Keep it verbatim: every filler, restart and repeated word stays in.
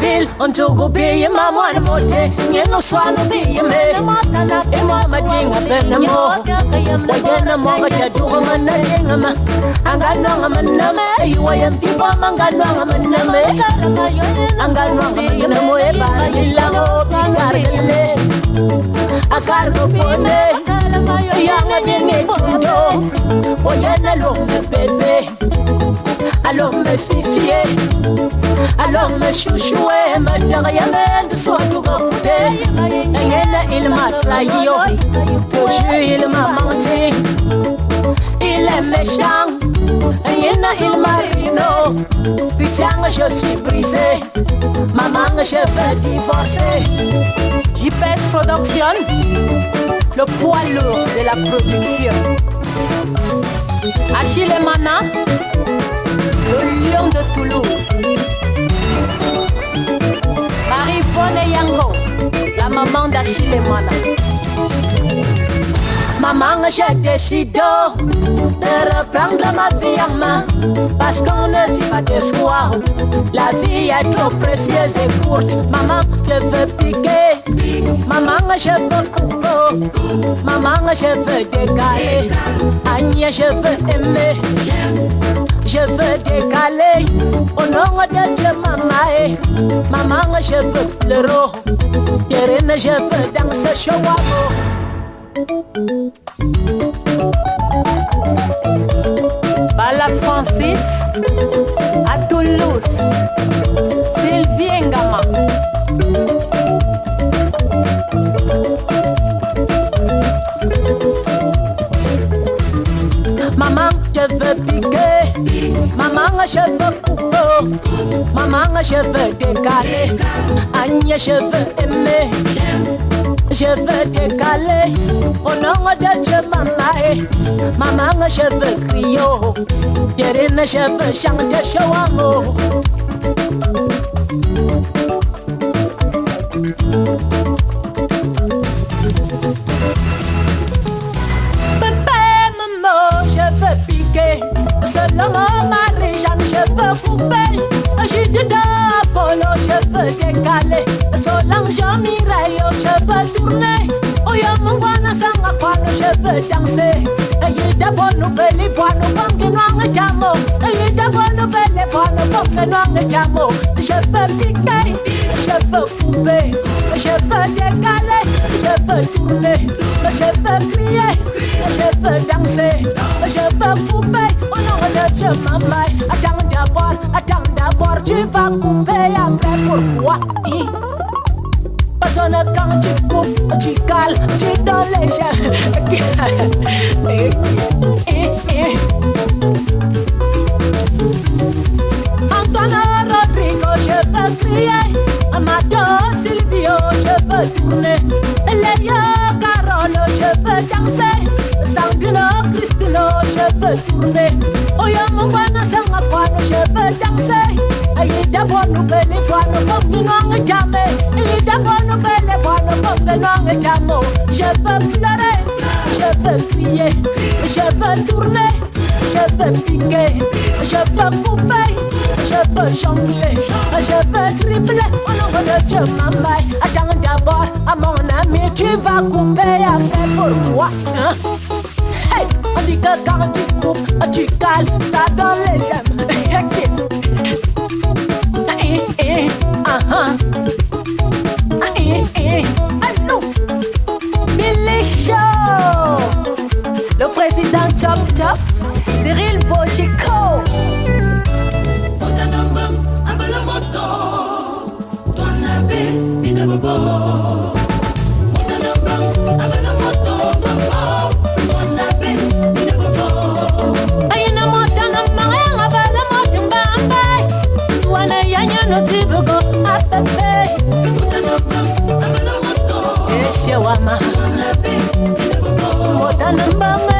bil on to go be ma mwana mote ngeno swano bi me e mama dinga bena mo wajena mo ga tu mana dinga ma angano mana me you wa yam people mangano mana me angano mana mo e ba illa mo bingarle akar go pone yanga dinga tundo wajena lo me bebe alors me fifie alors me chouchoué me derrière de soit tout côté il m'a trahi il m'a menti il est méchant il m'a rino puissant je suis brisé maman je veux divorcer. J P S Production, le poids lourd de la production. Achille Mana, le lion de Toulouse. Marie-Bonne Yango, la maman d'Achille Mana. Maman, j'ai décidé de reprendre ma vie en main, parce qu'on ne vit pas de fois. La vie est trop précieuse et courte. Maman, je veux piquer. Maman, je veux couper. Maman, je veux décaler. Agnès, je veux aimer. Je veux décaler. Au nom de Dieu, maman. Maman, je veux pleurer. Terrain, je veux danser chouamo. Bala Francis à Toulouse, Sylvie Ngama. Maman, je veux piquer. Maman, je veux couper. Maman, je veux décaler. Agnès, je veux aimer. Je veux décaler. Au nom de Dieu, maman. Maman, je veux crier. Yerine, je veux chanter chouamo. Selon mon mari, je veux couper. Je dis d'Apollo, je veux décaler. Selon Jean-Mireille, je veux tourner. Oya mungwana sanga kwano, je veux danser. Aye d'abord nous belle poano, banque noire jamo. Aye d'abord nous belle poano, banque noire jamo. Je veux piquer, je veux couper. Je veux décaler, je veux tourner. Je veux crier, je veux danser. Je veux couper. Je maman, attends d'abord, attends d'abord, tu vas couper après pourquoi? Parce que quand tu coupes, tu cales, tu donnes les gens. Antoine Rodrigo, je veux crier. Amado Silvio, je veux tourner. Léa Carolo, je veux danser. Sandrino Cristino, je veux tourner. Oya mungwana sanga kwano, je veux danser. Aye d'abord nous belle kwano, bongi noange jame. Aye d'abord nous belle kwano, bongi noange jamo. Je veux pleurer, je veux crier, je veux tourner, je veux piquer, je veux couper, je veux jongler, je veux dribbler. Au nom de Dieu, maman, attends d'abord, à mon ami, tu vas couper après pourquoi? Hein? Hey, on dit que quand tu coupes, tu cales, ça donne les gemmes. Eh, eh, ah, ah. Eh, eh, allô. Billy Show. Le président Chop Chop, Cyril Bochico. Wama,